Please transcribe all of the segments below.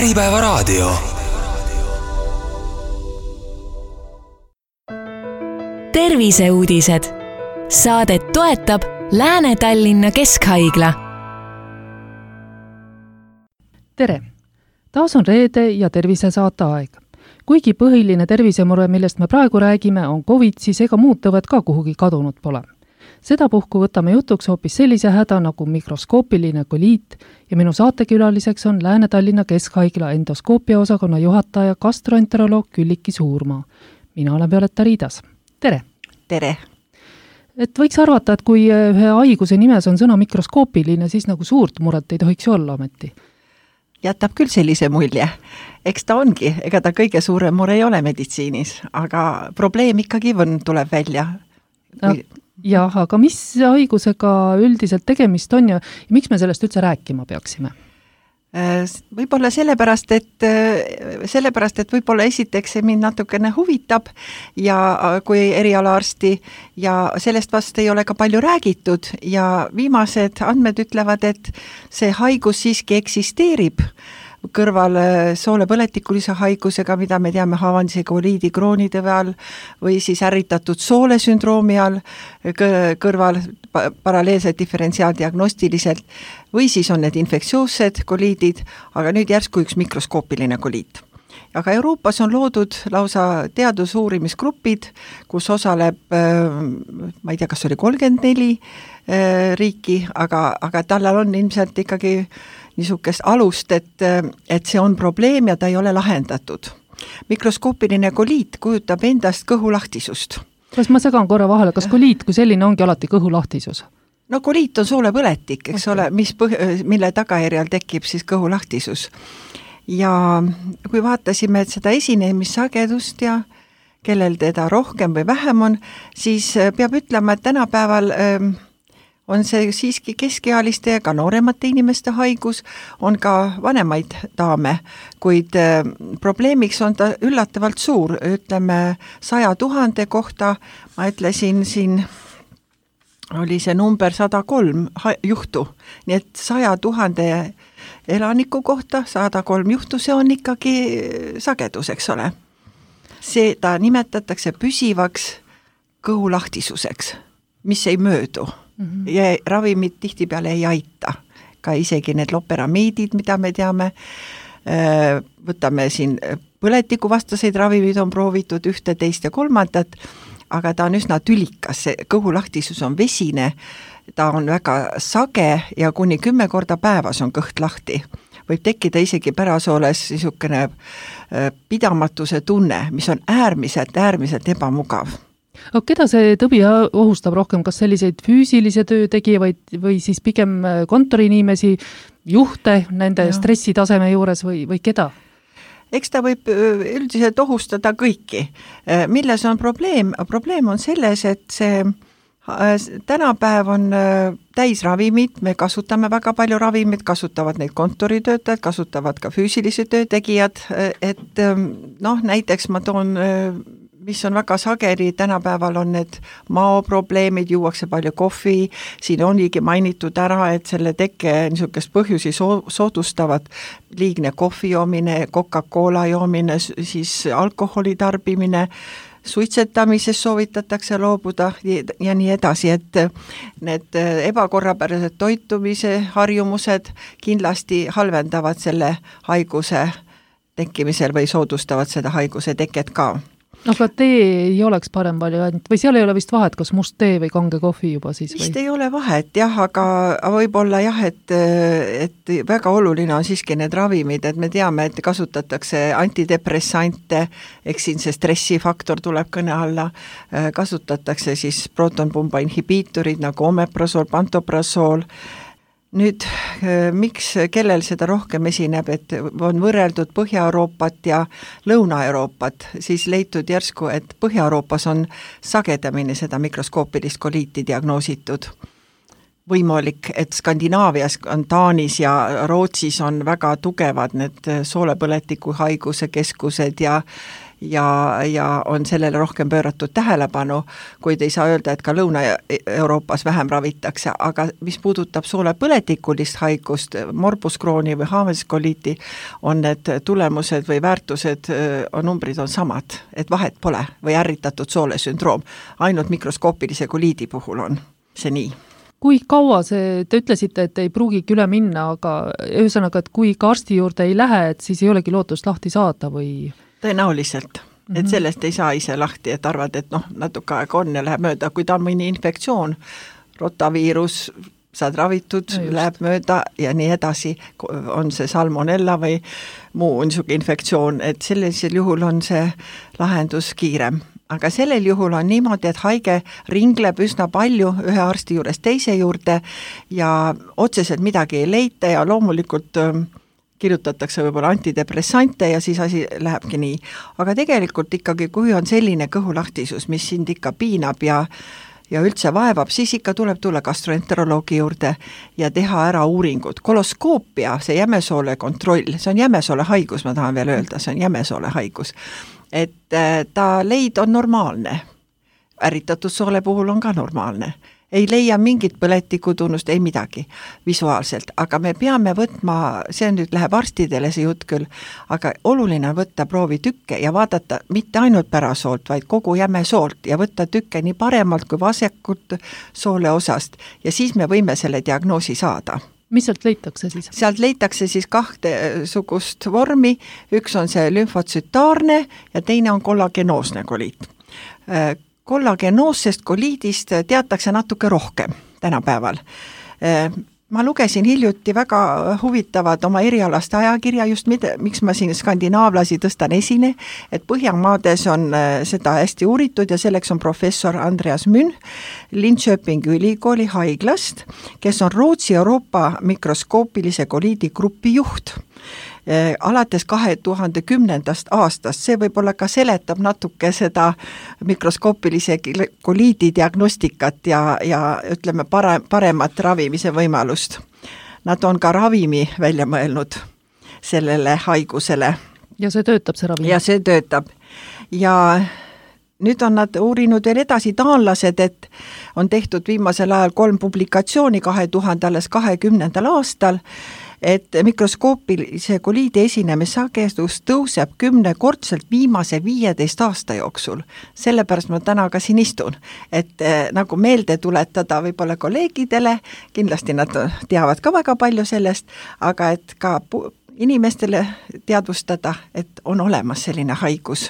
Äripäevaraadio. Terviseuudised. Saadet toetab Lääne-Tallinna Keskhaigla. Tere! Taas on reede ja tervisesaate aeg. Kuigi põhiline tervisemure, millest me praegu räägime, on COVID, siis ega muud tõved ka kuhugi kadunud pole. Sedapuhku võtame jutuks hoopis sellise häda nagu mikroskoopiline koliit ja minu saatekülaliseks on Lääne-Tallinna Keskhaigla endoskoopia osakonna juhataja gastroenteroloog Külliki Suurmaa. Mina olen Violeta Riidas. Tere! Tere! Et võiks arvata, et kui ühe haiguse nimes on sõna mikroskoopiline, siis nagu suurt muret ei tohiks olla ometi. Jätab küll sellise mulje. Eks ta ongi, ega ta kõige suurem mure ei ole meditsiinis, aga probleem ikkagi tuleb välja. Jah, aga mis haigusega üldiselt tegemist on ja miks me sellest üldse rääkima peaksime? Võib-olla sellepärast, et võib-olla esiteks see mind natukene huvitab ja kui erialaarsti ja sellest vast ei ole ka palju räägitud ja viimased andmed ütlevad, et see haigus siiski eksisteerib kõrval soolepõletikulise haigusega, mida me teame haavandise koliidi kroonitõve all või siis ärritatud soolesündroomi all kõrval paralleelselt diferentsiaaldiagnostiliselt või siis on need infektsioossed koliidid, aga nüüd järsku üks mikroskoopiline koliit. Aga Euroopas on loodud lausa teadusuurimisgrupid, kus osaleb, ma ei tea, kas oli 34 riiki, aga tallal on ilmselt ikkagi niisugust alust, et see on probleem ja ta ei ole lahendatud. Mikroskoopiline koliit kujutab endast kõhulahtisust. Kas ma segan korra vahele, kas koliit kui selline ongi alati kõhulahtisus? No koliit on soolepõletik, eks ole, mille tagajärjel tekib siis kõhulahtisus. Ja kui vaatasime seda esinemissagedust ja kellel teda rohkem või vähem on, siis peab ütlema, et tänapäeval on see siiski keskealiste ja ka nooremate inimeste haigus, on ka vanemaid daame, kuid probleemiks on ta üllatavalt suur, ütleme 100 000 kohta, ma ütlesin siin, oli see number 103 juhtu, nii et 100 000 elaniku kohta 103 juhtu, see on ikkagi sagedus, eks ole. Seda nimetatakse püsivaks kõhulahtisuseks, mis ei möödu. Ja ravimid tihtipeale ei aita, ka isegi need loperamiidid, mida me teame, võtame siin põletikuvastaseid ravimid on proovitud 1, 2 ja 3, aga ta on üsna tülikas, see kõhulahtisus on vesine, ta on väga sage ja kuni 10 korda päevas on kõht lahti. Võib tekkida isegi pärasooles niisugune pidamatuse tunne, mis on äärmiselt ebamugav. Aga keda see tõbi ohustab rohkem, kas selliseid füüsilise töö tegijaid või siis pigem kontoriinimesi, juhte nende stressitaseme juures või keda? Eks ta võib üldiselt ohustada kõiki. Milles on probleem? Probleem on selles, et see tänapäev on täis ravimid, me kasutame väga palju ravimid, kasutavad neid kontoritöötajad, kasutavad ka füüsilise töö tegijad, et näiteks ma toon mis on väga sageli, tänapäeval on need maoprobleemid, juuakse palju kohvi, siin onigi mainitud ära, et selle tekke niisugust põhjusi soodustavad liigne kohvi joomine, Coca-Cola joomine, siis alkoholi tarbimine, suitsetamises soovitatakse loobuda ja nii edasi, et need ebakorrapärased toitumise harjumused kindlasti halvendavad selle haiguse tekkimisel või soodustavad seda haiguse teket ka. Aga tee ei oleks parem variant või seal ei ole vist vahet, kas must tee või kange kohvi juba siis? Vist ei ole vahet, jah, aga võib-olla jah, et väga oluline on siiski need ravimid, et me teame, et kasutatakse antidepressante, eks siin see stressifaktor tuleb kõne alla, kasutatakse siis protonpumba inhibiitorid nagu omeprazol, pantoprazol. Nüüd, miks, kellel seda rohkem esineb, et on võrreldud Põhja-Euroopat ja Lõuna-Euroopat, siis leitud järsku, et Põhja-Euroopas on sagedamini seda mikroskoopilist koliiti diagnoositud. Võimalik, et Skandinaavias on Taanis ja Rootsis on väga tugevad need soolepõletiku haiguse keskused ja ja on sellele rohkem pööratud tähelepanu, kuid ei saa öelda, et ka Lõuna-Euroopas vähem ravitakse, aga mis puudutab soolepõletikulist haigust, morbus Crohni või haaveliskoliiti, on need tulemused või väärtused, numbrid on samad, et vahet pole või ärritatud soolesündroom, ainult mikroskoopilise koliidi puhul on see nii. Kui kaua see, te ütlesite, et ei pruugigi üle minna, aga ühesõnaga, et kui ka arsti juurde ei lähe, et siis ei olegi lootust lahti saada või? Tõenäoliselt, et sellest ei saa ise lahti, et arvad, et natuke aega on ja läheb mööda, kui ta on mõni infektsioon, rotaviirus, saad ravitud, läheb mööda ja nii edasi, on see salmonella või muu niisugune infektsioon, et sellisel juhul on see lahendus kiirem. Aga sellel juhul on niimoodi, et haige ringleb üsna palju ühe arsti juures teise juurde ja otseselt midagi ei leita ja loomulikult kirjutatakse võib-olla antidepressante ja siis asi lähebki nii. Aga tegelikult ikkagi, kui on selline kõhulahtisus, mis sind ikka piinab ja üldse vaevab, siis ikka tuleb tulla gastroenteroloogi juurde ja teha ära uuringud. Koloskoopia, see jämesoole kontroll, see on jämesoole haigus, ma tahan veel öelda, see on jämesoole haigus. Et ta leid on normaalne. Ärritatud soole puhul on ka normaalne. Ei leia mingit põletikutunnust, ei midagi visuaalselt, aga me peame võtma, see nüüd läheb arstidele see jutt küll, aga oluline on võtta proovitükke ja vaadata mitte ainult pärasoolt, vaid kogu jämesoolt ja võtta tükke nii paremalt kui vasakult soole osast ja siis me võime selle diagnoosi saada. Mis sealt leitakse siis? Sealt leitakse siis kahte sugust vormi, üks on see lümfotsütaarne ja teine on kollagenoosne koliit. Kollagenoossest koliidist teatakse natuke rohkem tänapäeval. Ma lugesin hiljuti väga huvitavad oma erialast ajakirja, just miks ma siin skandinaavlasi tõstan esine, et Põhjamaades on seda hästi uuritud ja selleks on professor Andreas Münn Linköpingi ülikooli haiglast, kes on Rootsi Euroopa mikroskoopilise koliidi grupi juht. Alates 2010. aastast, see võib-olla ka seletab natuke seda mikroskoopilise koliidi diagnostikat ja ütleme paremat ravimise võimalust. Nad on ka ravimi välja mõelnud sellele haigusele. Ja see töötab, see ravim? Ja see töötab. Ja nüüd on nad uurinud veel edasi taanlased, et on tehtud viimasel ajal 3 publikatsiooni 2020. aastal, et mikroskoopilise koliidi esinemissagedus tõuseb 10-kordselt viimase 15 aasta jooksul. Sellepärast ma täna ka siin istun, et nagu meelde tuletada võib-olla kolleegidele, kindlasti nad teavad ka väga palju sellest, aga et ka inimestele teadvustada, et on olemas selline haigus.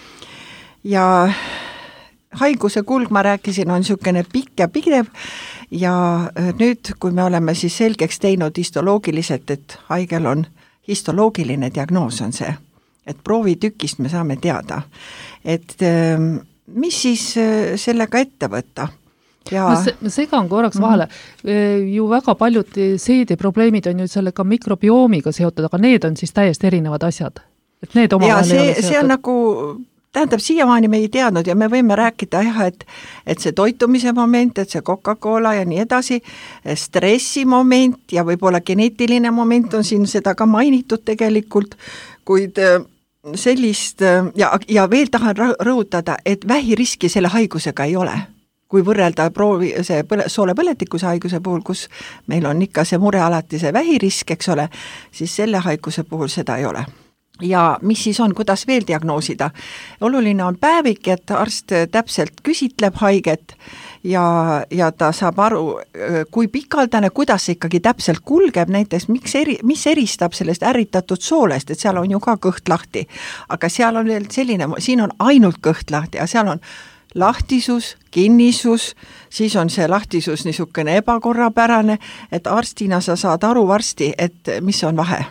Ja haiguse kulg, ma rääkisin, on niisugune pikk ja pidev ja nüüd, kui me oleme siis selgeks teinud histoloogiliselt, et haigel on histoloogiline diagnoos on see, et proovitükist me saame teada, et mis siis sellega ette võtta? Ja... Ma segan korraks vahele. Ju väga paljud seedeprobleemid on ju sellega mikrobiomiga seotud, aga need on siis täiesti erinevad asjad. Et need ja see on nagu... Tähendab, siiamaani me ei teadnud ja me võime rääkida, et see toitumise moment, et see Coca-Cola ja nii edasi, stressi moment ja võib-olla geneetiline moment on siin seda ka mainitud tegelikult, kuid sellist, ja veel tahan rõhutada, et vähiriski selle haigusega ei ole. Kui võrrelda see soolepõletikuse haiguse puhul, kus meil on ikka see mure alati see vähirisk, eks ole, siis selle haiguse puhul seda ei ole. Ja mis siis on, kuidas veel diagnoosida? Oluline on päevik, et arst täpselt küsitleb haiget ja ta saab aru, kui pikaldane, kuidas see ikkagi täpselt kulgeb, näiteks mis eristab sellest ärritatud soolest, et seal on ju ka kõht lahti, aga seal on veel selline, siin on ainult kõht lahti ja seal on lahtisus, kinnisus, siis on see lahtisus niisugune ebakorrapärane, et arstina sa saad aru varsti, et mis on vahe.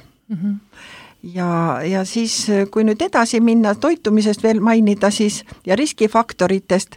Ja siis, kui nüüd edasi minna toitumisest veel mainida siis ja riskifaktoritest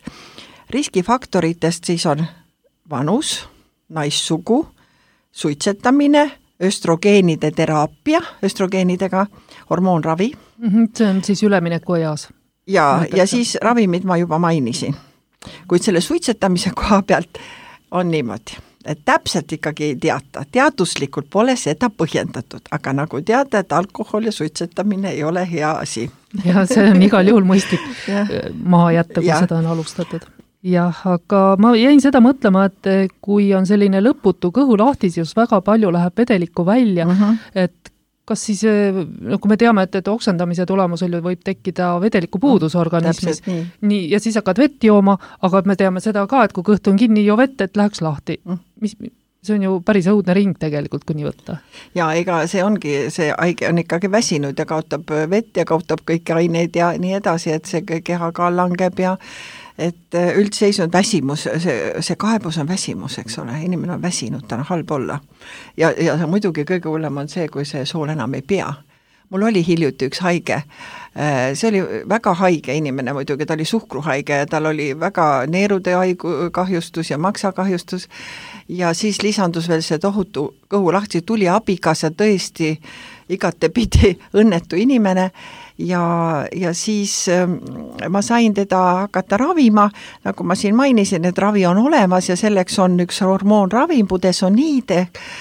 siis on vanus, naissugu, suitsetamine, östrogeenide teraapia, östrogeenidega hormoonravi. See on siis ülemineku eas. Ja siis ravimid ma juba mainisin. Kuid selle suitsetamise koha pealt on niimoodi, et täpselt ikkagi ei teata, teaduslikult pole seda põhjendatud, aga nagu teada, et alkohol ja suitsetamine ei ole hea asi. Ja see on igal juhul mõistlik maha jätta, kui seda on alustatud. Jah, aga ma jäin seda mõtlema, et kui on selline lõputu kõhulahtisus, väga palju läheb vedelikku välja, et kas siis, kui me teame, et oksendamise tulemusel võib tekkida vedeliku puudus organismis, nii, ja siis hakkad vett jooma, aga me teame seda ka, et kui kõht on kinni, joo vett, et läheks lahti. See on ju päris õudne ring tegelikult, kui nii võtta. Ja ega see ongi, see haige on ikkagi väsinud ja kaotab vett ja kaotab kõiki aineid ja nii edasi, et see kehakaal langeb ja et üldseisund väsimus, see kaebus on väsimus, eks ole, inimene on väsinud, ta on halb olla. Ja muidugi kõige hullem on see, kui see sool enam ei pea. Mul oli hiljuti üks haige, see oli väga haige inimene muidugi, ta oli suhkruhaige ja tal oli väga neerude kahjustus ja maksakahjustus ja siis lisandus veel see tohutu kõhulahti, tuli abikaasa tõesti igatepidi õnnetu inimene ja siis ma sain teda hakata ravima, nagu ma siin mainisin, et ravi on olemas ja selleks on üks hormoonravi, budesoniid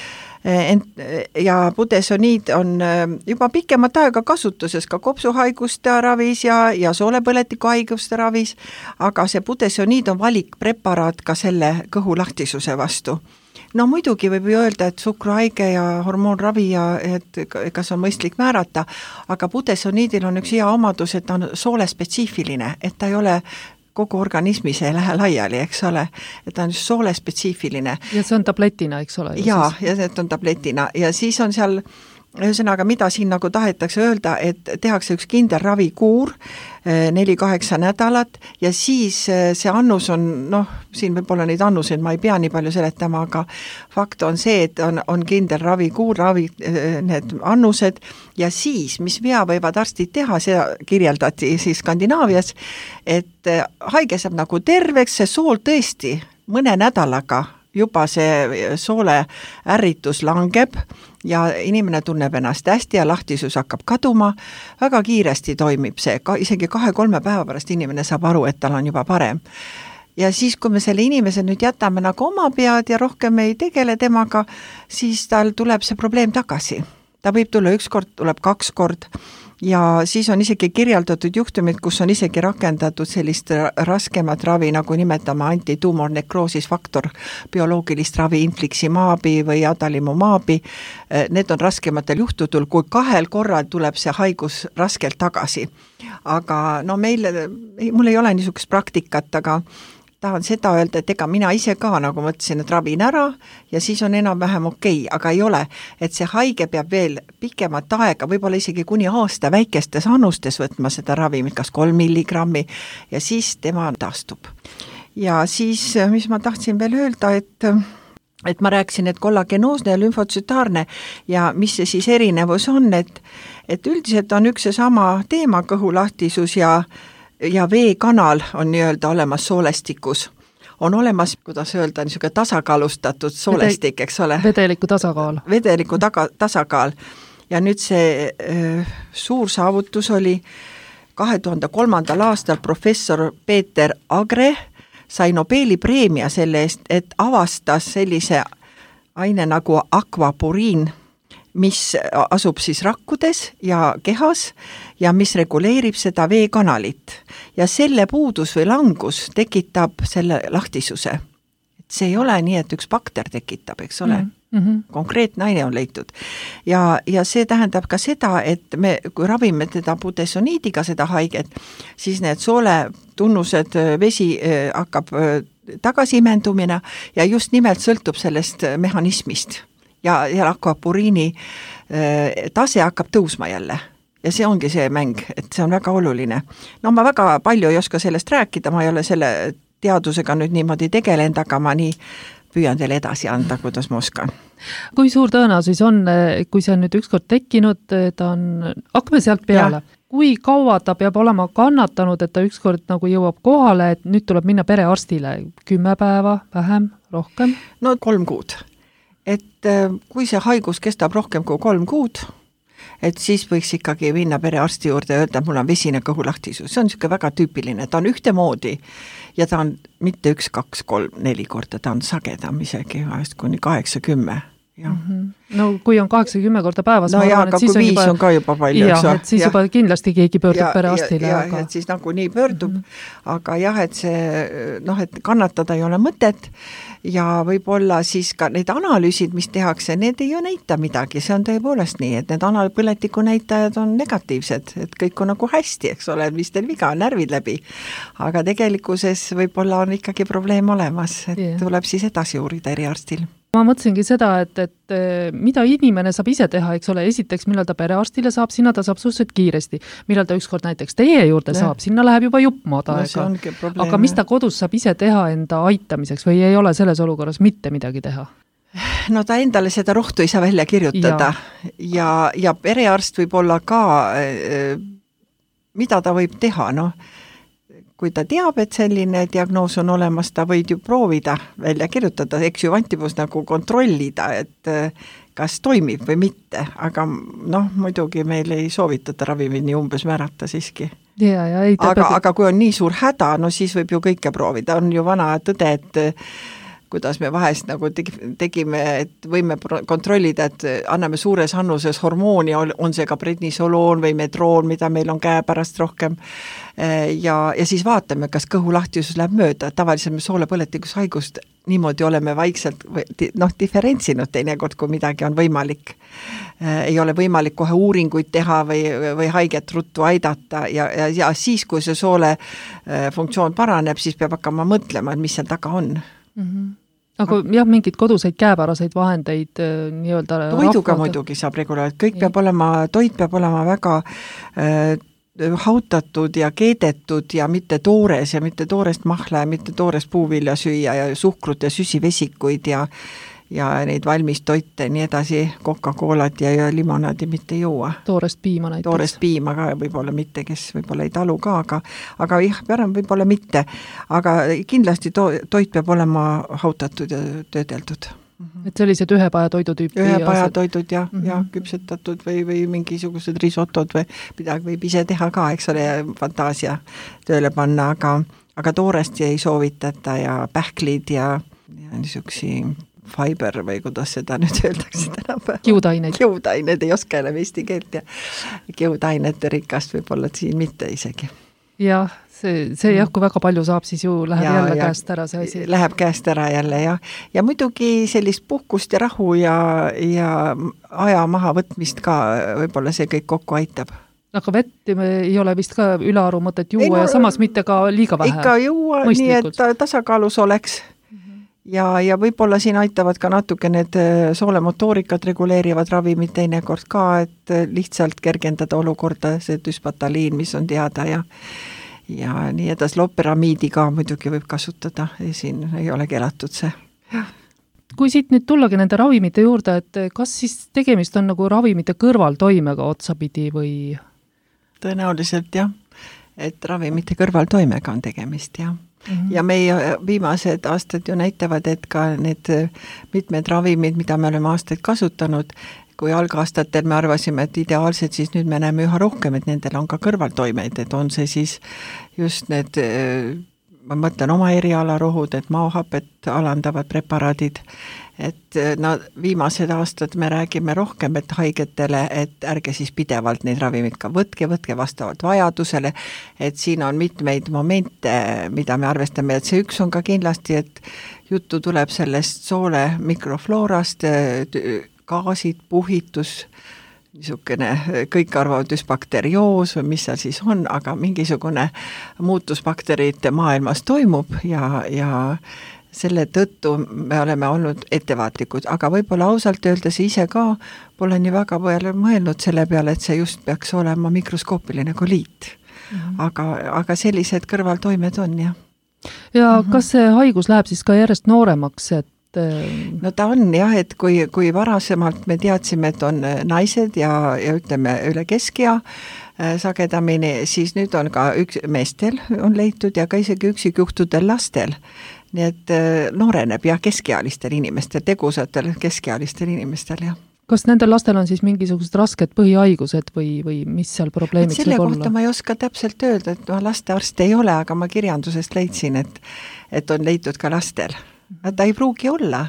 ja budesoniid on juba pikemat aega kasutuses ka kopsuhaiguste ravis ja soolepõletiku haiguste ravis, aga see budesoniid on valikpreparaat ka selle kõhulahtisuse vastu. No muidugi võib ju öelda, et suhkruhaige ja hormoonravi ja et kas on mõistlik määrata, aga budesoniidil on üks hea omadus, et ta on soolespetsiifiline, et ta ei ole kogu organismis ei lähe laiali, eks ole, et ta on just soolespetsiifiline. Ja see on tabletina, eks ole? Ja see on tabletina ja siis on seal ühesõnaga, mida siin nagu tahetakse öelda, et tehakse üks kindel ravikuur 4-8 nädalat ja siis see annus on, siin võib olla neid annuseid, ma ei pea nii palju seletama, aga fakt on see, et on kindel ravikuur, need annused ja siis, mis vea võivad arstid teha, seda kirjeldati siis Skandinaavias, et haige saab nagu terveks, see sool tõesti mõne nädalaga juba see soole ärritus langeb ja inimene tunneb ennast hästi ja lahtisus hakkab kaduma, väga kiiresti toimib see, isegi 2-3 päeva pärast inimene saab aru, et tal on juba parem. Ja siis, kui me selle inimese nüüd jätame nagu oma pead ja rohkem ei tegele temaga, siis tal tuleb see probleem tagasi. Ta võib tulla 1 kord, tuleb 2 kord ja siis on isegi kirjeldatud juhtumid, kus on isegi rakendatud sellist raskemat ravi, nagu nimetame antituumornekroosis faktor, bioloogilist ravi, infliximaabi või adalimumaabi. Need on raskematel juhtudel, kui 2 korral tuleb see haigus raskelt tagasi. Aga mul ei ole niisugust praktikat, aga tahan seda öelda, et ega mina ise ka nagu mõtlesin, et ravin ära ja siis on enam-vähem okei, aga ei ole, et see haige peab veel pikemat aega, võib-olla isegi kuni aasta väikestes annustes võtma seda ravimit, kas 3 milligrammi ja siis tema taastub. Ja siis, mis ma tahtsin veel öelda, et ma rääkisin, et kollagenoosne ja lümfotsütaarne ja mis see siis erinevus on, et üldiselt on üks ja sama teema, kõhulahtisus ja veekanal on nii-öelda olemas soolestikus. On olemas, kuidas öelda, niisugune tasakaalustatud soolestik, eks ole? Vedeliku tasakaal. Vedeliku tasakaal. Ja nüüd see suur saavutus oli 2003. aastal professor Peeter Agre sai Nobeli preemia selle eest, et avastas sellise aine nagu akvapuriin, mis asub siis rakkudes ja kehas ja mis reguleerib seda veekanalit. Ja selle puudus või langus tekitab selle lahtisuse. Et see ei ole nii, et üks bakter tekitab, eks ole? Konkreetne aine on leitud. Ja see tähendab ka seda, et me, kui ravime teda budesoniidiga seda haiget, siis need soole tunnused, vesi hakkab tagasimendumine ja just nimelt sõltub sellest mehhanismist. Ja akvapuriini tase hakkab tõusma jälle. Ja see ongi see mäng, et see on väga oluline. No ma väga palju ei oska sellest rääkida, ma ei ole selle teadusega nüüd niimoodi tegelenud, aga ma nii püüan teile edasi anda, kuidas ma oskan. Kui suur tõenäosus on, kui see on nüüd ükskord tekkinud, hakkame sealt peale. Ja. Kui kaua ta peab olema kannatanud, et ta ükskord nagu jõuab kohale, et nüüd tuleb minna perearstile 10 päeva, vähem, rohkem? No 3 kuud. Et kui see haigus kestab rohkem kui 3 kuud, et siis võiks ikkagi minna perearsti juurde ja öelda, et mul on vesine kõhulahtisus. See on niisugune väga tüüpiline, ta on ühtemoodi ja ta on mitte 1, 2, 3, 4 korda, ta on sagedam isegi vahest kuni 8-10. No kui on 8-10 korda päevas, no ma jaa, arvan, aga et siis kui 5 on ka juba palju, et siis juba kindlasti keegi pöördub perearstile. Ja, et siis nagu nii pöördub, aga jah, et see, et kannatada ei ole mõtet ja võib-olla siis ka need analüüsid, mis tehakse, need ei näita midagi, see on tõepoolest nii, et need põletiku näitajad on negatiivsed, et kõik on nagu hästi, eks ole, mis teil viga, närvid läbi, aga tegelikkuses võib-olla on ikkagi probleem olemas, et tuleb siis edasi uurida eriarstil. Ma mõtlesingi seda, et mida inimene saab ise teha, eks ole, esiteks, millal ta perearstile saab, sinna ta saab suhteliselt kiiresti. Millal ta ükskord näiteks teie juurde saab, sinna läheb juba juppmaad aega. Aga mis ta kodus saab ise teha enda aitamiseks või ei ole selles olukorras mitte midagi teha? No ta endale seda rohtu ei saa välja kirjutada ja perearst võib olla ka, mida ta võib teha, kui ta teab, et selline diagnoos on olemas, ta võid ju proovida välja kirjutada, eksjuvantibus nagu kontrollida, et kas toimib või mitte, aga muidugi meil ei soovitata ravimid nii umbes määrata siiski. Aga kui on nii suur häda, siis võib ju kõike proovida, on ju vana tõde, et kuidas me vahest nagu tegime, et võime kontrollida, et anname suures annuses hormooni, on see ka prednisoloon või medroon, mida meil on käepärast rohkem, ja siis vaatame, kas kõhulahtisus läheb mööda. Tavaliselt me soolepõletikus haigust niimoodi oleme vaikselt diferentsinud teinekord, kui midagi on võimalik. Ei ole võimalik kohe uuringuid teha või haiget ruttu aidata ja siis, kui see soole funktsioon paraneb, siis peab hakkama mõtlema, et mis seal taga on. Aga jah, mingid koduseid käepäraseid vahendeid nii-öelda toiduga muidugi saab regulaarselt, kõik peab olema, toit peab olema väga hautatud ja keedetud ja mitte toores ja mitte toorest mahla ja mitte toorest puuvilja süüa ja suhkrut ja süsivesikuid ja neid valmis toite, nii edasi, Coca-Colat ja limonaadi mitte juua. Toorest piima näiteks. Toorest piima ka võib-olla mitte, kes võib-olla ei talu ka, aga jah, pärem võib-olla mitte. Aga kindlasti toit peab olema hautatud ja töödeldud. Et sellised ühepajatoidu tüüpi. Ühepajatoidud ja küpsetatud või mingisugused risotod või midagi võib ise teha ka, eks ole, fantaasia tööle panna, aga toorest ei soovitata ja pähklid ja niisugusi fiber või kuidas seda nüüd öeldakse tänapäeval. Kiudaineid ei oska enam eesti keelt ja kiudainete rikast võib-olla siin mitte isegi. Jah, see jah, kui väga palju saab, siis ju läheb jälle käest ära see asi. Läheb käest ära jälle ja muidugi sellist puhkust ja rahu ja aja maha võtmist ka võib-olla see kõik kokku aitab. Aga vett ei ole vist ka ülearu mõtet juua ja samas mitte ka liiga vähe. Ikka juua, nii et tasakaalus oleks. Ja võib-olla siin aitavad ka natuke need soolemotoorikat reguleerivad ravimid teinekord ka, et lihtsalt kergendada olukorda, see düspataliin, mis on teada ja nii edas loperamiidi ka muidugi võib kasutada, siin ei ole keelatud see. Kui siit nüüd tullagi nende ravimite juurde, et kas siis tegemist on nagu ravimite kõrvaltoimega otsapidi või? Tõenäoliselt jah, et ravimite kõrvaltoimega on tegemist, jah. Ja meie viimased aastad ju näitavad, et ka need mitmed ravimid, mida me oleme aastaid kasutanud, kui algaastatel me arvasime, et ideaalselt, siis nüüd me näeme üha rohkem, et nendel on ka kõrvaltoimeid, et on see siis just need, ma mõtlen oma erialarohud, et maohapet alandavad preparaadid, et viimased aastad me räägime rohkem, et haigetele, et ärge siis pidevalt neid ravimid ka võtke vastavalt vajadusele, et siin on mitmeid momente, mida me arvestame, et see üks on ka kindlasti, et juttu tuleb sellest soole mikrofloorast, gaasid, puhitus, niisugune, kõik arvavad düsbakterioos või mis seal siis on, aga mingisugune muutus bakterite maailmas toimub ja selle tõttu me oleme olnud ettevaatlikud, aga võib-olla ausalt öeldes ise ka pole nii väga palju mõelnud selle peale, et see just peaks olema mikroskoopiline koliit. Aga sellised kõrvaltoimed on, jah. Ja kas see haigus läheb siis ka järjest nooremaks, et no ta on jah, et kui varasemalt me teadsime, et on naised ja ütleme üle keskea sagedamini, siis nüüd on ka meestel on leitud ja ka isegi üksikjuhtudel lastel. Nii et nooreneb jah keskealistel inimestel, tegusatel keskealistel inimestel jah. Kas nendel lastel on siis mingisugused rasked põhihaigused või mis seal probleemiks selle võib kohta olla? ma ei oska täpselt öelda, et lastearst ei ole, aga ma kirjandusest leidsin, et on leitud ka lastel. Ta ei pruugi olla,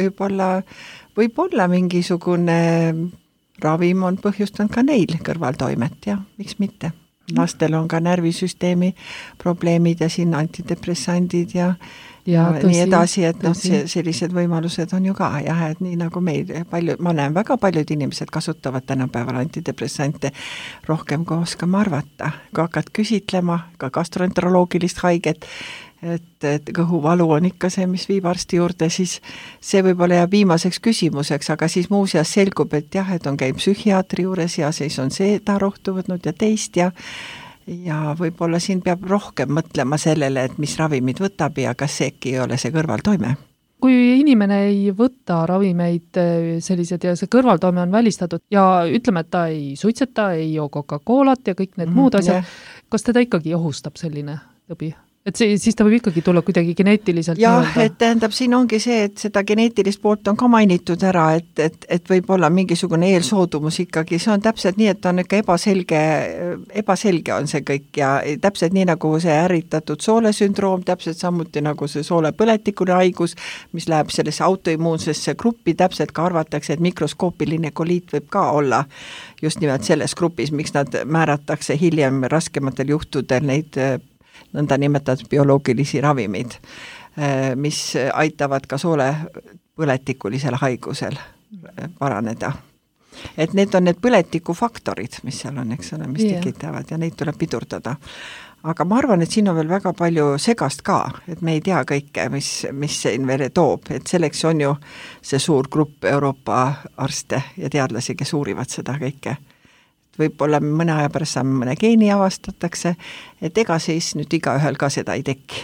võib olla mingisugune ravim on põhjustanud ka neil kõrvaltoimet ja miks mitte. Lastel on ka närvisüsteemi probleemid ja siin antidepressandid ja nii edasi, et sellised võimalused on ju ka, jah, et nii nagu meil ma näen väga paljud inimesed kasutavad tänapäeval antidepressante rohkem kui oskama arvata. Kui hakkad küsitlema ka gastroenteroloogilist haiget, et kõhuvalu on ikka see, mis viib arsti juurde, siis see võib-olla jääb viimaseks küsimuseks, aga siis muuseas selgub, et jah, et on käib psühhiaatri juures ja siis on seda rohtu võtnud ja teist ja võib-olla siin peab rohkem mõtlema sellele, et mis ravimid võtab ja kas seegi ei ole see kõrvaltoime. Kui inimene ei võta ravimeid sellised ja see kõrvaltoime on välistatud ja ütleme, et ta ei suitseta, ei joo Coca-Colat ja kõik need muud asjad, kas teda ikkagi ohustab selline tõbi? Et siis ta võib ikkagi tulla kuidagi geneetiliselt jah, et tähendab, siin ongi see, et seda geneetilist poolt on ka mainitud ära, et võib olla mingisugune eelsoodumus ikkagi, see on täpselt nii, et on ikka ebaselge on see kõik ja täpselt nii nagu see ärritatud soolesündroom, täpselt samuti nagu see soolepõletikune haigus, mis läheb sellesse autoimmuunsesse gruppi, täpselt ka arvatakse, et mikroskoopiline koliit võib ka olla just nimelt selles grupis, miks nad määratakse hiljem raskematel juhtudel neid nõnda nimetatud bioloogilisi ravimid, mis aitavad ka soolepõletikulisel haigusel paraneda. Et need on need põletikufaktorid, mis seal on, eks ole, mis tekitavad ja neid tuleb pidurdada. Aga ma arvan, et siin on veel väga palju segast ka, et me ei tea kõike, mis siin veel toob, et selleks on ju see suur grupp Euroopa arste ja teadlasi, kes uurivad seda kõike. Võib-olla mõne aja pärast saame mõne geeni avastatakse, et ega siis nüüd igaühel ka seda ei teki.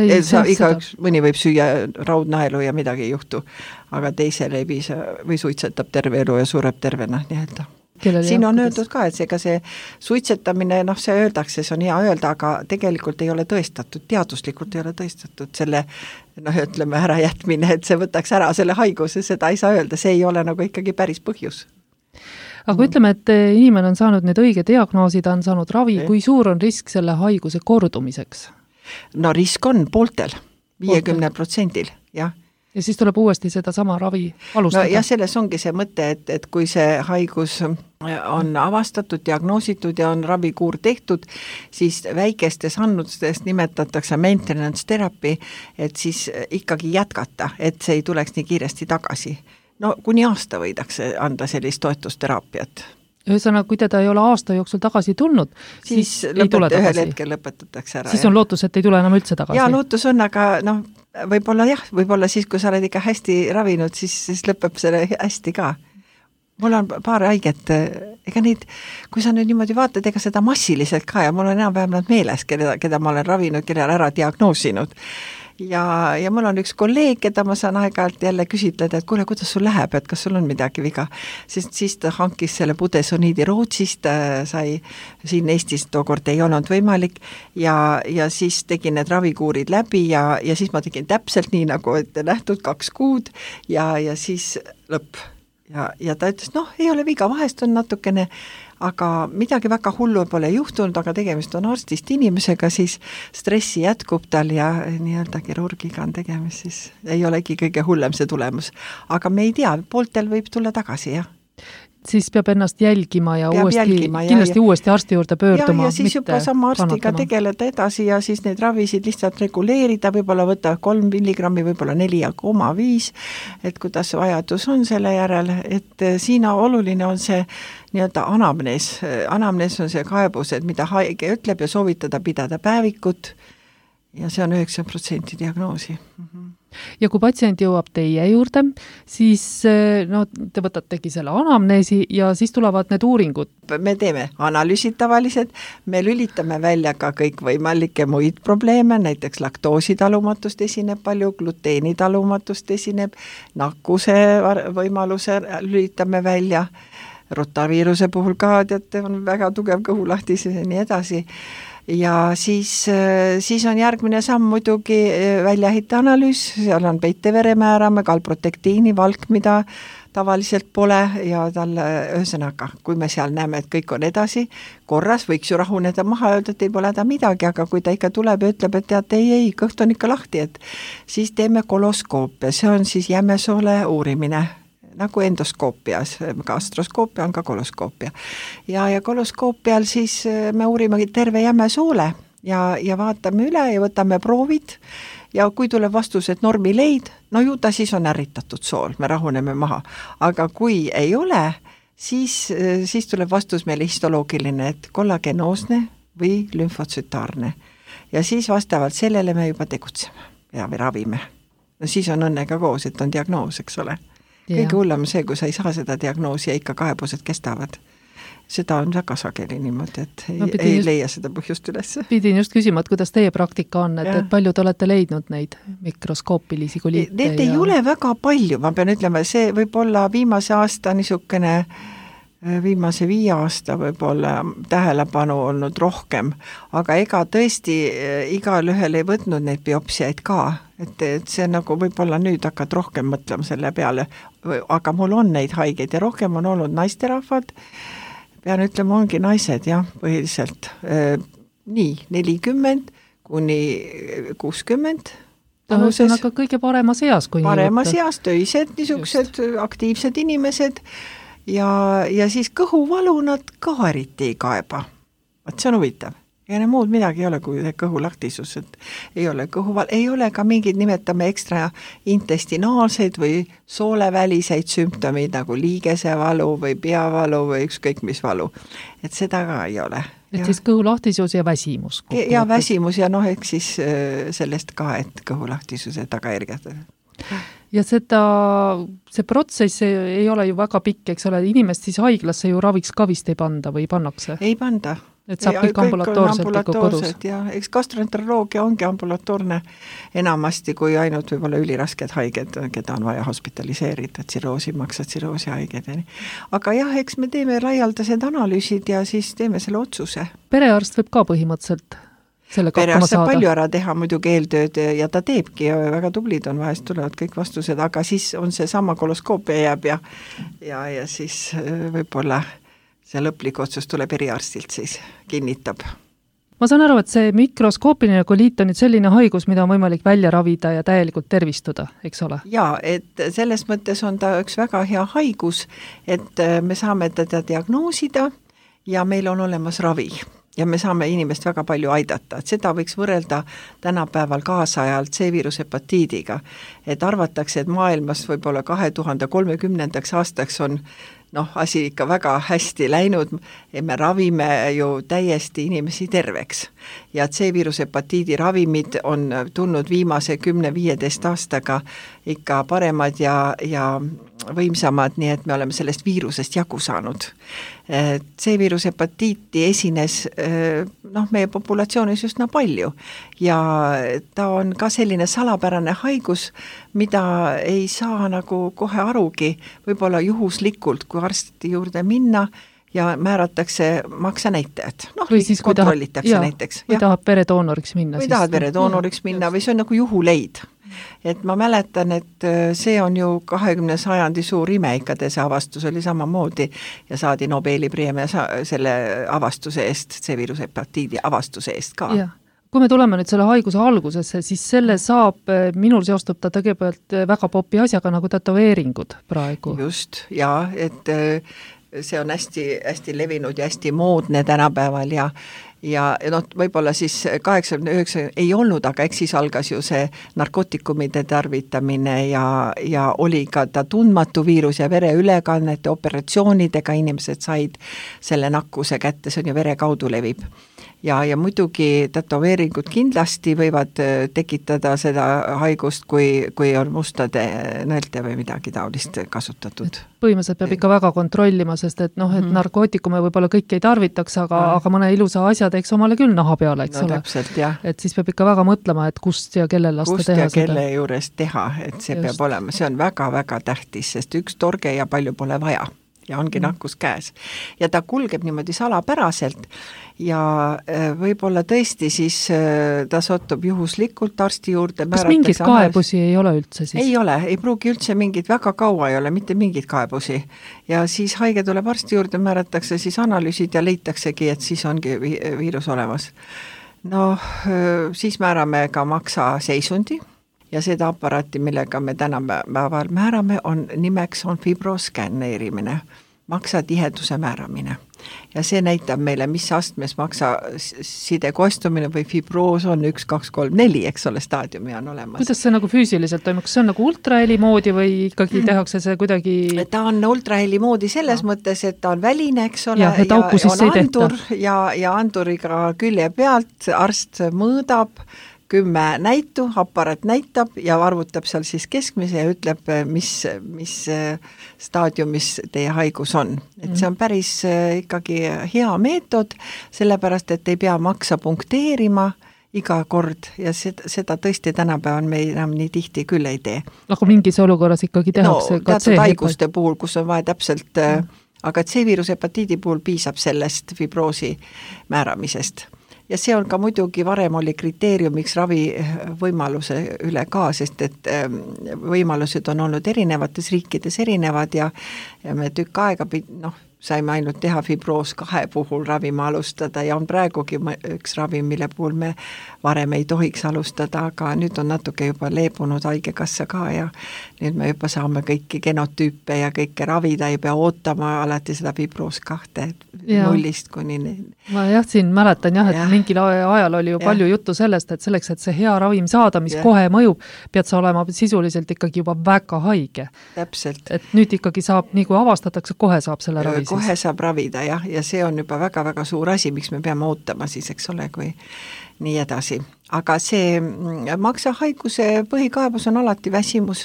Mõni võib süüa raudnaelu ja midagi ei juhtu, aga teisel ei piisa või suitsetab terve elu ja sureb tervena nii-öelda. Siin on öeldud ka, et see suitsetamine, see öeldakse, see on hea öelda, aga tegelikult ei ole tõestatud, teaduslikult ei ole tõestatud selle ütleme ärajätmine, et see võtaks ära selle haiguse, seda ei saa öelda, see ei ole nagu ikkagi päris põhjus. Aga ütleme, et inimene on saanud nüüd õige diagnoosi, ta on saanud ravi, kui suur on risk selle haiguse kordumiseks? No risk on pooltel, 50%, jah. Ja siis tuleb uuesti seda sama ravi alustada? No ja selles ongi see mõte, et kui see haigus on avastatud, diagnoositud ja on ravikuur tehtud, siis väikestes annustes nimetatakse maintenance therapy, et siis ikkagi jätkata, et see ei tuleks nii kiiresti tagasi. No kuni aasta võidakse anda sellist toetusteraapiat. Ühesõnaga, kui teda ei ole aasta jooksul tagasi tulnud, siis ei tule tagasi. Ühel hetkel lõpetatakse ära. Siis on lootus, et ei tule enam üldse tagasi. Ja lootus on, aga võib-olla siis, kui sa oled ikka hästi ravinud, siis lõpeb selle hästi ka. Mul on paar haiget, ega neid, kui sa nüüd niimoodi vaatad, ega seda massiliselt ka ja mul on enam-vähem nad meeles, keda ma olen ravinud, kellel ära diagnoosinud. Ja mul on üks kolleeg, keda ma saan aeg-ajalt jälle küsitleda, et kuule, kuidas sul läheb, et kas sul on midagi viga. Siis ta hankis selle budesoniidi Rootsist, sai siin Eestis tookord ei olnud võimalik ja siis tegin need ravikuurid läbi ja siis ma tegin täpselt nii, nagu ette nähtud 2 kuud ja siis lõpp. Ja ta ütles, ei ole viga, vahest on natukene, aga midagi väga hullu pole juhtunud, aga tegemist on arstist inimesega, siis stressi jätkub tal ja nii-öelda kirurgiga on tegemist, siis ei olegi kõige hullem see tulemus. Aga me ei tea, pooltel võib tulla tagasi, jah. Siis peab ennast jälgima ja kindlasti uuesti arsti juurde pöörduma. Ja siis juba sama arstiga tegeleda edasi ja siis neid ravisid lihtsalt reguleerida, võib-olla võtta 3 milligrammi, võib-olla 4,5, et kuidas vajadus on selle järel, et siin oluline on see nii-öelda anamnees. Anamnees on see kaebus, et mida haige ütleb ja soovitada pidada päevikut ja see on 90% diagnoosi. Ja kui patsient jõuab teie juurde, siis te võtategi selle anamneesi ja siis tulevad need uuringud. Me teeme analüüsid tavaliselt, me lülitame välja ka kõikvõimalikke muid probleeme, näiteks laktoositalumatust esineb palju, gluteenitalumatust esineb, nakkuse võimaluse lülitame välja, rotaviiruse puhul ka, teate, on väga tugev kõhulahtis ja nii edasi. Ja siis on järgmine samm muidugi väljaehite analüüs, seal on peitevere määrame, kalprotektiini, valk, mida tavaliselt pole ja talle, ühesõnaga, kui me seal näeme, et kõik on edasi korras, võiks ju rahuneda maha, öelda, et ei pole ta midagi, aga kui ta ikka tuleb ja ütleb, et tead, ei, kõht on ikka lahti, et siis teeme koloskoopia, see on siis jämesoole uurimine, nagu endoskoopias, gastroskoopia on ka koloskoopia. Ja koloskoopial siis me uurime terve jämesoole ja vaatame üle ja võtame proovid ja kui tuleb vastus, et normileid, no ju ta siis on ärritatud sool, me rahuneme maha. Aga kui ei ole, siis tuleb vastus meile histoloogiline, et kollagenoosne või lümfotsütaarne. Ja siis vastavalt sellele me juba tegutseme ja me ravime. No siis on õnnega koos, et on diagnoos, eks ole. Kõige hullem see, kui sa ei saa seda diagnoosi ja ikka kaebused kestavad. Seda on väga sageli niimoodi, et ei leia seda põhjust üles. Pidin just küsima, et kuidas teie praktika on, et palju te olete leidnud neid mikroskoopilisi koliite? Need ei ole väga palju, ma pean ütlema, see võib olla viimase aasta niisugune, viimase 5 aasta võib-olla tähelepanu olnud rohkem, aga ega tõesti igal ühel ei võtnud neid biopsiaid ka, et see nagu võib-olla nüüd hakkad rohkem mõtlema selle peale, aga mul on neid haigeid ja rohkem on olnud naisterahvad, pean ütlema, ongi naised, jah, põhiliselt. Nii, 40 kuni 60. On aga kõige paremas eas, kui paremas eas, töised, niisugused aktiivsed inimesed ja siis kõhuvalu nad ka eriti ei kaeba. Et see on huvitav. Ja muud midagi ei ole kui kõhulahtisus, et ei ole kõhuval, ei ole ka mingid, nimetame ekstra intestinaalseid või sooleväliseid sümptomid nagu liigesevalu või peavalu või ükskõik mis valu. Et seda ka ei ole. Et siis kõhulahtisus ja väsimus. Ja väsimus ja eks siis sellest ka, et kõhulahtisuse tagajärged. Ja see protsess ei ole ju väga pikk, eks ole, inimest siis haiglasse ju raviks ka vist ei panda või pannakse? Ei panda. Et saab kõik ambulatoorselt ikka kodus. Ja, eks gastroenteroloogia ongi ambulatoorne enamasti kui ainult võib-olla ülirasked haiged, keda on vaja hospitaliseerida, tsiroosi haiged. Aga jah, eks me teeme laialdased analüüsid ja siis teeme selle otsuse. Perearst võib ka põhimõtteliselt sellega hakkama saada. Perearst palju ära teha muidugi eeltööd ja ta teebki ja väga tublid on, vahest tulevad kõik vastused, aga siis on see sama koloskoopia jääb ja siis võib-olla see lõplik otsus tuleb eriarstilt siis, kinnitab. Ma saan aru, et see mikroskoopiline koliit on nüüd selline haigus, mida on võimalik välja ravida ja täielikult tervistuda, eks ole? Jaa, et selles mõttes on ta üks väga hea haigus, et me saame teda diagnoosida ja meil on olemas ravi. Ja me saame inimest väga palju aidata, et seda võiks võrrelda tänapäeval kaasajalt C-viirushepatiidiga, et arvatakse, et maailmas võib-olla 2030. aastaks on asi ikka väga hästi läinud, me ravime ju täiesti inimesi terveks ja C-viirushepatiidi ravimid on tulnud viimase 10-15 aastaga ikka paremad ja võimsamad, nii et me oleme sellest viirusest jagu saanud. C-viirushepatiiti esines meie populatsioonis üsna palju ja ta on ka selline salapärane haigus, mida ei saa nagu kohe arugi, võib-olla juhuslikult, kui arsti juurde minna ja määratakse maksanäitajad. Või siis, kontrollitakse näiteks. Või tahab veredoonoriks minna. Või tahab veredoonoriks minna või see on nagu juhuleid. Et ma mäletan, et see on ju 20. sajandi suur ime ikka, see avastus oli samamoodi ja saadi Nobeli preemia selle avastuse eest, C-viirushepatiidi avastuse eest ka. Ja. Kui me tuleme nüüd selle haiguse algusesse, siis selle saab, minul seostub ta tegelikult väga popi asjaga nagu tätoveeringud praegu. Just, ja, et see on hästi levinud ja hästi moodne tänapäeval ja võib-olla siis 89 ei olnud, aga eks siis algas ju see narkootikumide tarvitamine ja oli ka ta tundmatu viirus ja vereülekannete operatsioonidega inimesed said selle nakkuse kätte, see on ju vere kaudu levib. Ja muidugi tätoveeringud kindlasti võivad tekitada seda haigust, kui on mustade nõelte või midagi taolist kasutatud. Põhimõtteliselt peab ikka väga kontrollima, sest et narkootikume võib-olla kõik ei tarvitaks, aga mõne ilusa asja teeks omale küll naha peale, eks ole. Täpselt, jah. Et siis peab ikka väga mõtlema, et kust ja kellel lasta teha seda. Kust ja kelle juures teha, et see peab olema. See on väga-väga tähtis, sest üks torge ja palju pole vaja. ja ongi nakkus käes. Ja ta kulgeb niimoodi salapäraselt ja võib-olla tõesti siis ta satub juhuslikult arsti juurde. Kas mingid kaebusi ei ole üldse siis? Ei ole, ei pruugi üldse mingid, väga kaua ei ole, mitte mingid kaebusi. Ja siis haige tuleb arsti juurde, määratakse siis analüüsid ja leitaksegi, et siis ongi viirus olemas. Siis määrame ka maksa seisundi. Ja seda aparaati, millega me tänapäeval määrame, nimeks on fibroskanneerimine, maksatiheduse määramine. Ja see näitab meile, mis astmes maksa side koestumine või fibroos on 1, 2, 3, 4, eks ole, staadiumi on olemas. Kuidas see nagu füüsiliselt toimub? Kas see on nagu ultraheli moodi või ikkagi tehakse see kuidagi... Ta on ultraheli moodi selles mõttes, et ta on väline, eks ole, ja on andur ja anduriga külje pealt arst mõõdab 10 näitu, aparaat näitab ja arvutab seal siis keskmise ja ütleb, mis staadiumis teie haigus on. Et see on päris ikkagi hea meetod, sellepärast, et ei pea maksa punkteerima iga kord ja seda tõesti tänapäeval me enam nii tihti küll ei tee. Aga mingis olukorras ikkagi tehakse ka teatud haiguste puhul, kus on vaja täpselt, aga C-viiruse hepatiidi puhul piisab sellest fibroosi määramisest. Ja see on ka muidugi varem oli kriteeriumiks ravi võimaluse üle ka, sest et võimalused on olnud erinevates riikides erinevad ja me tükk aega saime ainult teha fibroos 2 puhul ravima alustada ja on praegugi üks ravim, mille puhul me varem ei tohiks alustada, aga nüüd on natuke juba leebunud haigekassa ka ja nüüd me juba saame kõiki genotüüpe ja kõike ravida, ei pea ootama alati seda fibroos 2 nullist kuni... Ma siin mäletan et mingil ajal oli ju palju juttu sellest, et selleks, et see hea ravim saada, mis kohe mõjub, pead sa olema sisuliselt ikkagi juba väga haige. Täpselt. Et nüüd ikkagi saab, nii kui avastatakse, kohe saab selle ravi kohe saab ravida ja see on juba väga-väga suur asi, miks me peame ootama siis, eks ole, kui nii edasi. Aga see maksahaiguse põhikaebus on alati väsimus,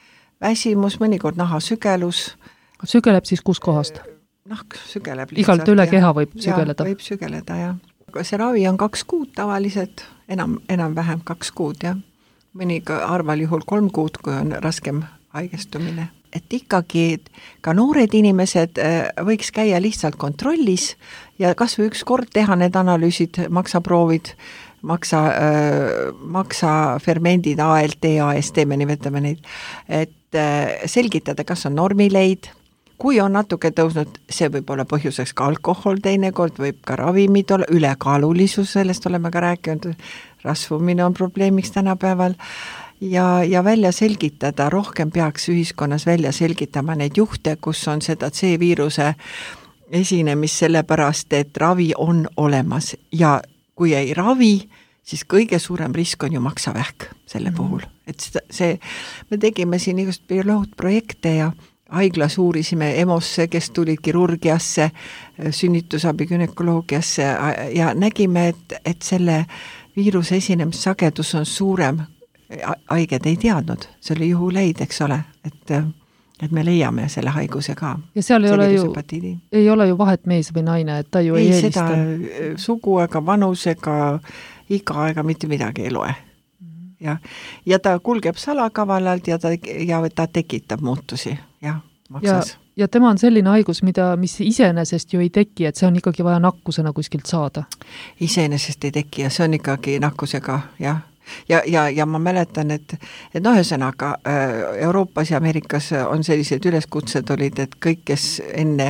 mõnikord nahasügelus. Sügeleb siis kus kohast? Nahk sügeleb. Igalt üle keha võib sügeleda? Võib sügeleda, jah. See ravi on 2 kuud tavaliselt, enam-vähem 2 kuud, jah. Mõni arval juhul 3 kuud, kui on raskem haigestumine. Et ikkagi ka noored inimesed võiks käia lihtsalt kontrollis ja kas või üks kord teha need analüüsid, maksaproovid, maksafermendid, ALT, AST, me nimetame neid, et selgitada, kas on normileid, kui on natuke tõusnud, see võib olla põhjuseks ka alkohol teinekord, võib ka ravimid olla, ülekaalulisus, sellest oleme ka rääkinud, rasvumine on probleemiks tänapäeval, ja välja selgitada, rohkem peaks ühiskonnas välja selgitama neid juhte, kus on seda C-viiruse esinemist sellepärast, et ravi on olemas ja kui ei ravi, siis kõige suurem risk on ju maksavähk selle puhul. Et me tegime siin igast bioloogprojekte ja haiglas uurisime EMO-sse, kes tulid kirurgiasse, sünnitusabi günekoloogiasse ja nägime, et selle viiruse esinemissagedus on suurem. Haiged ei teadnud, see oli juhuleid, eks ole, et me leiame selle haiguse ka. Ja seal ei ole ju vahet mees või naine, et ta ju ei eelista. Seda sugu ega vanus ega iga ega mitte midagi ei loe. Ja ta kulgeb salakavalalt ja ta tekitab muutusi, maksas. Ja tema on selline haigus, mis iseenesest ju ei teki, et see on ikkagi vaja nakkusena kuskilt saada. Iseenesest ei teki ja see on ikkagi nakkusega, jah. Ja ma mäletan, et ühesõnaga Euroopas ja Ameerikas on sellised üleskutsed olid, et kõik, kes enne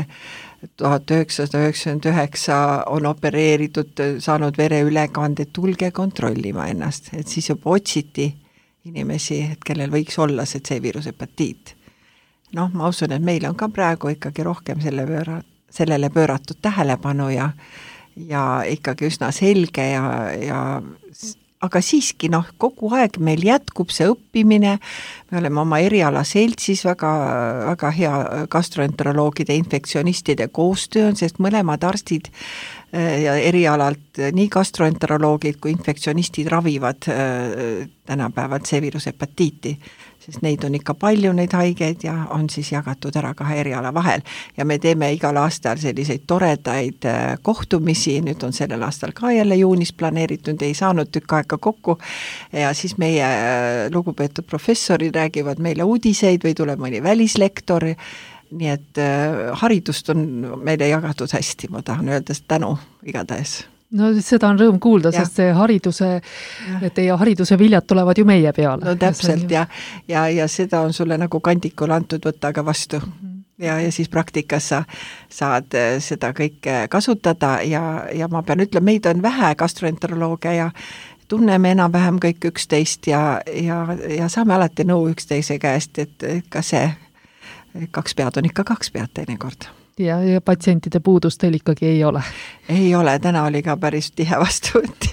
1999 on opereeritud, saanud vereülekande, tulge kontrollima ennast, et siis juba otsiti inimesi, et kellel võiks olla see C-viiruse hepatiit. Ma usun, et meil on ka praegu ikkagi rohkem sellele pööratud tähelepanu ja ikkagi üsna selge aga siiski kogu aeg meil jätkub see õppimine, me oleme oma eriala seltsis, väga, väga hea gastroenteroloogide, infektsionistide koostöö on, sest mõlemad arstid ja erialalt nii gastroenteroloogid kui infektsionistid ravivad tänapäeval C-viiruse hepatiiti, sest neid on ikka palju, neid haigeid ja on siis jagatud ära 2 eriala vahel ja me teeme igal aastal selliseid toredaid kohtumisi, nüüd on sellel aastal ka jälle juunis planeeritud, ei saanud tükk aega kokku ja siis meie lugupeetud professorid räägivad meile uudiseid või tuleb mõni välislektor nii et haridust on meile jagatud hästi, ma tahan öelda tänu igatahes. No seda on rõõm kuulda, sest see teie hariduse viljad tulevad ju meie peale. No täpselt ja seda on sulle nagu kandikul antud, võtta aga vastu. Ja siis praktikas sa saad seda kõike kasutada ja ma pean ütlema, meid on vähe gastroenteroloogia ja tunneme enam-vähem kõik üksteist ja saame alati nõu üksteise käest, et ka see 2 pead on ikka 2 pead teinekord. Ja patsientide puudust teil ikkagi ei ole? Ei ole, täna oli ka päris tihe vastuvõtt.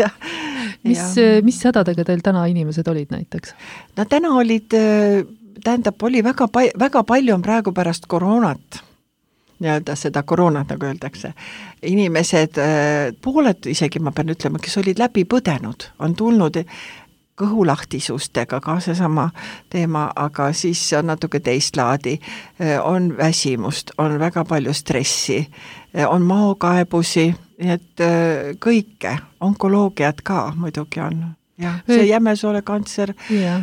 Mis hädadega teil täna inimesed olid näiteks? No täna olid, oli väga palju on praegu pärast koroonat, nii-öelda seda koroonat, nagu öeldakse. Inimesed, pooled isegi ma pean ütlema, kes olid läbi põdenud, on tulnud kõhulahtisustega ka seesama teema, aga siis on natuke teist laadi, on väsimust, on väga palju stressi, on maokaebusi, nii et kõike, onkoloogiat ka muidugi on. Ja, see jämesoolekantser,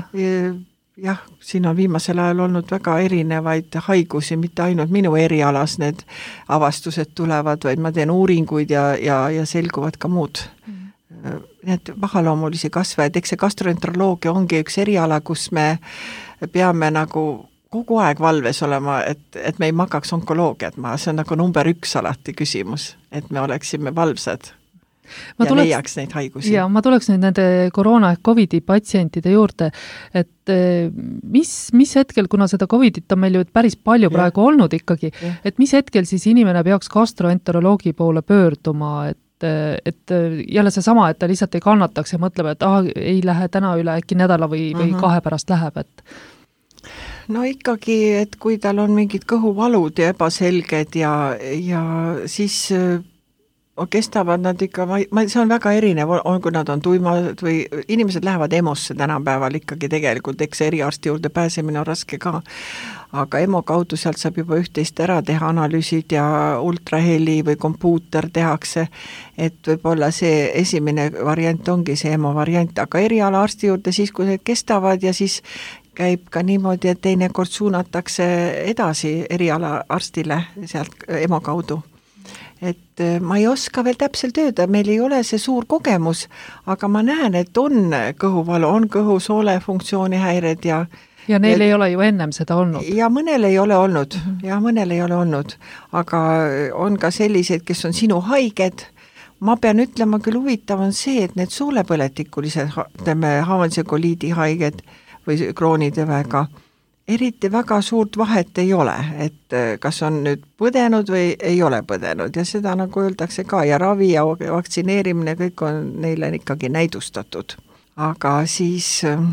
jah, siin on viimasel ajal olnud väga erinevaid haigusi, mitte ainult minu erialas need avastused tulevad, vaid ma teen uuringuid ja selguvad ka muud. Need vahaloomulisi kasvajaid, eks see gastroenteroloogia ongi üks eriala, kus me peame nagu kogu aeg valves olema, et me ei magaks onkoloogiat, see on nagu number 1 alati küsimus, et me oleksime valvsad leiaks neid haigusi. Ja ma tuleks nüüd nende koroona ehk COVID-i patsientide juurde, et mis hetkel, kuna seda COVID-it on meil ju päris palju praegu olnud ikkagi, et mis hetkel siis inimene peaks gastroenteroloogi poole pöörduma, et jälle see sama, et ta lihtsalt ei kannataks ja mõtleb, et ei lähe täna üle äkki nädala või 2 pärast läheb, et no ikkagi, et kui tal on mingid kõhuvalud ja ebaselged ja siis kestavad nad ikka, see on väga erinev, kui nad on tuimad või inimesed lähevad EMO-sse tänapäeval ikkagi tegelikult, eks eriarsti juurde pääsemine on raske ka, aga EMO kaudu sealt saab juba üht-teist ära teha, analüüsid ja ultraheli või kompuuter tehakse, et võib-olla see esimene variant ongi see EMO variant, aga erialaarsti juurde siis, kui need kestavad ja siis käib ka niimoodi, et teinekord suunatakse edasi erialaarstile sealt EMO kaudu. Et ma ei oska veel täpselt öelda, meil ei ole see suur kogemus, aga ma näen, et on kõhuvalu, on kõhusoole funktsiooni häired ja neil ei ole ju ennem seda olnud. Ja mõnel ei ole olnud, aga on ka sellised, kes on sinu haiged. Ma pean ütlema, küll huvitav on see, et need suulepõletikulised, haavanse koliidi haiged või kroonitõvega, eriti väga suurt vahet ei ole, et kas on nüüd põdenud või ei ole põdenud ja seda nagu öeldakse ka ja ravi ja vaktsineerimine, kõik on neile ikkagi näidustatud. Aga siis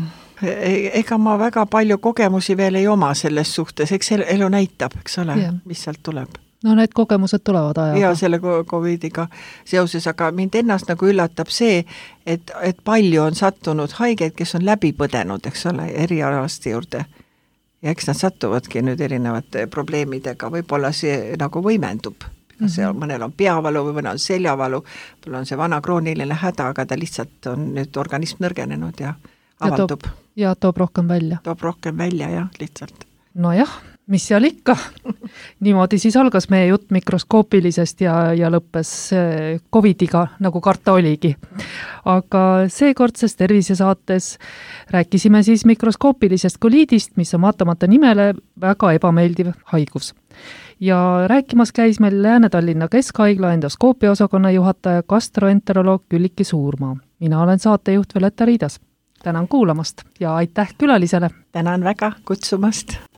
ega ma väga palju kogemusi veel ei oma selles suhtes, eks elu näitab, eks ole, mis sealt tuleb. No need kogemused tulevad ajaga. Ja selle COVID-iga seoses, aga mind ennast nagu üllatab see, et palju on sattunud haigeid, kes on läbi põdenud, eks ole, eriarsti juurde. Ja eks nad satuvadki nüüd erinevate probleemidega, võib-olla see nagu võimendub. Mõnel on peavalu või mõnel on seljavalu, mõnel on see vana krooniline häda, aga ta lihtsalt on nüüd organism nõrgenenud ja avaldub. Ja toob rohkem välja. Toob rohkem välja, jah, lihtsalt. Nojah, mis seal ikka. Niimoodi siis algas meie jutt mikroskoopilisest ja lõppes COVID-iga, nagu karta oligi. Aga seekordses tervisesaates rääkisime siis mikroskoopilisest koliidist, mis on vaatamata nimele väga ebameeldiv haigus. Ja rääkimas käis meil Lääne-Tallinna Keskhaigla endoskoopia osakonna juhataja gastroenteroloog Külliki Suurmaa. Mina olen saatejuht Violetta Riidas. Tänan kuulamast ja aitäh külalisele. Tänan väga kutsumast.